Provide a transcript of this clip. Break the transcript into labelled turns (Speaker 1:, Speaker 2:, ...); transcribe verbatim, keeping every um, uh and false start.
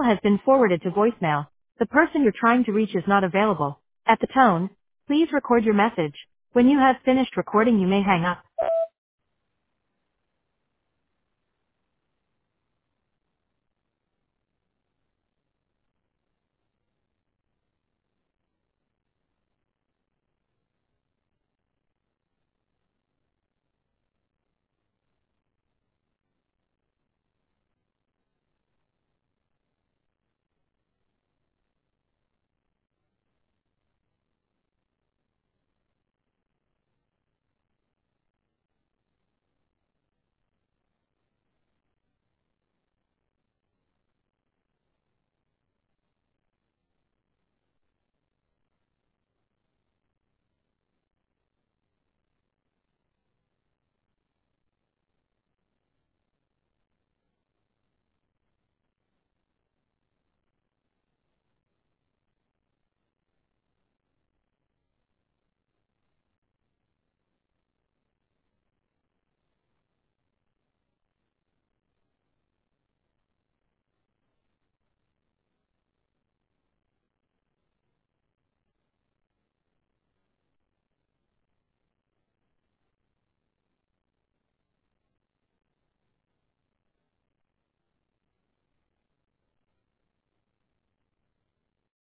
Speaker 1: has been forwarded to voicemail. The person you're trying to reach is not available. At the tone, please record your message. When you have finished recording, you may hang up.